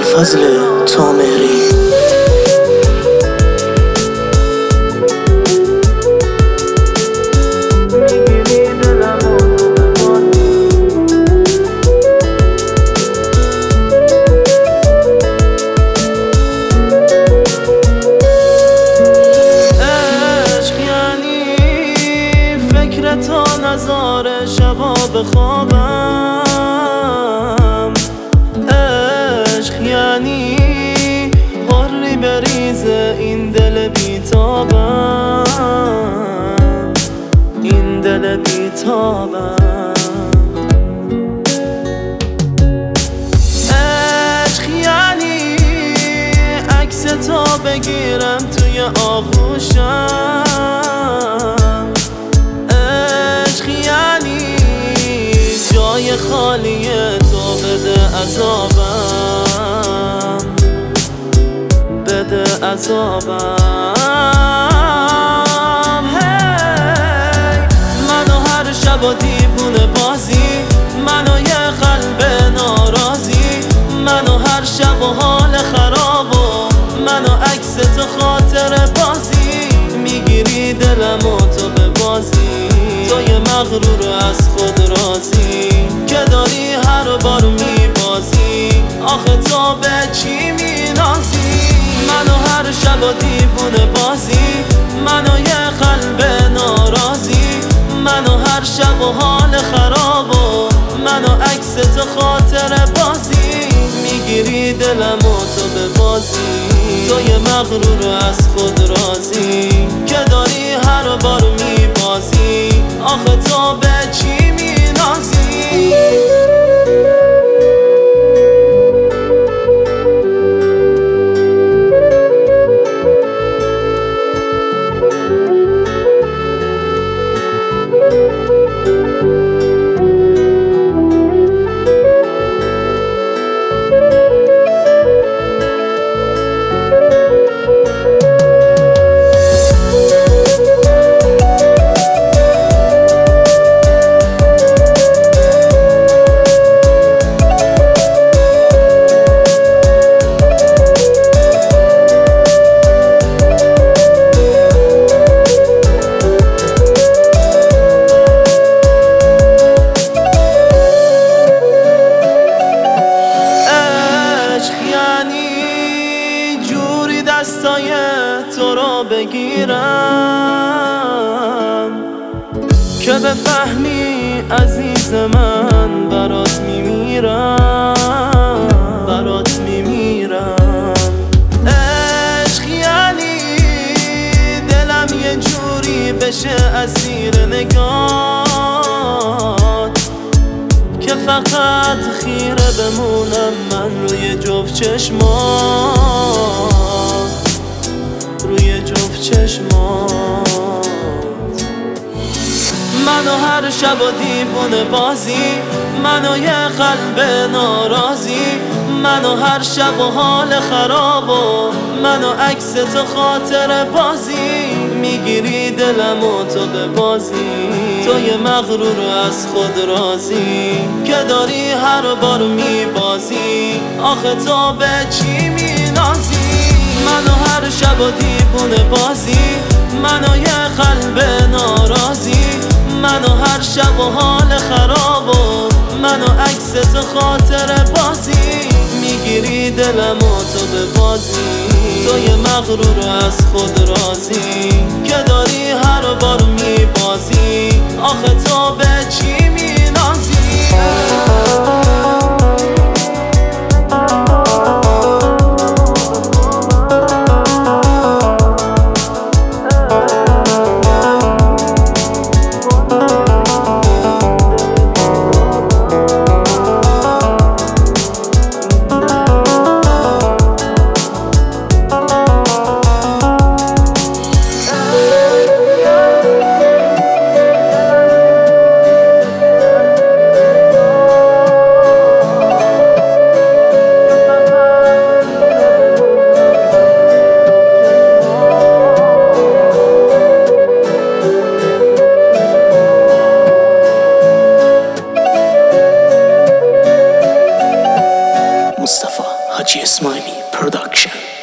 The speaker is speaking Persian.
ابوالفضل تامری. تا نظاره شبا بخوابم، عشق یعنی غری بریزه این دل بیتابم، این دل بیتابم. عشق یعنی عکس تو بگیرم توی آغوشم، جای خالی تو بده عذابم، بده عذابم. هی منو هر شب و دیوونه بازی، منو یه قلب ناراضی، منو هر شب و حال خراب و منو عکس تو خاطر بازی، میگیری دلم و تو به بازی، تو یه مغرور از خود راضی که داری هر بار میبازی، آخه تو به چی مینازی؟ منو هر شب و دیوونه بازی، منو یه قلب ناراضی، منو هر شب و حال خراب و منو عکس تو خاطر بازی، میگیری دلم و تو به بازی، تو یه مغرور از خود راضی که داری هر بار میبازی، آخه تو به چی مینازی؟ دستای تو رو بگیرم که بفهمی عزیز من، برات میمیرم، برات میمیرم. عشق یعنی دلم یه جوری بشه اسیر نگات که فقط خیره بمونم من روی جفت چشمات، روی جفت چشمات. منو هر شب و دیوونه بازی، منو یه قلب ناراضی، منو هر شب و حال خراب و منو عکس تو خاطر بازی، میگیری دلم و تو به بازی، تو یه مغرور از خود راضی که داری هر بار میبازی، آخه تو به چی مینازی؟ منو هر شب و دیوونه بازی، منو یه قلب ناراضی، منو هر شب و حال خراب و منو عکس تو خاطر بازی، میگیری دلم و تو به بازی، تو یه مغرور از خود راضی که داری هر بار میبازی، آخه تو به چی مینازی؟ Haji Ismaili Production.